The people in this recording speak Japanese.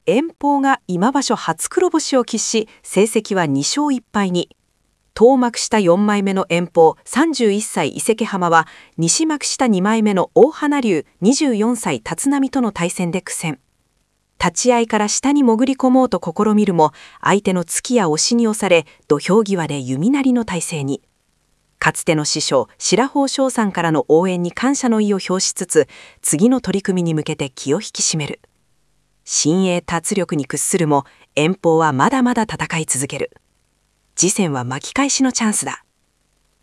遠方が今場所初黒星を喫し、成績は2勝1敗に。東幕下4枚目の遠方31歳伊勢浜は、西幕下2枚目の大花龍24歳立浪との対戦で苦戦。立ち合いから下に潜り込もうと試みるも、相手の突きや押しに押され、土俵際で弓なりの体勢に。かつての師匠白鵬翔さんからの応援に感謝の意を表しつつ、次の取り組みに向けて気を引き締める。新鋭達力に屈するも、遠方はまだまだ戦い続ける。次戦は巻き返しのチャンスだ。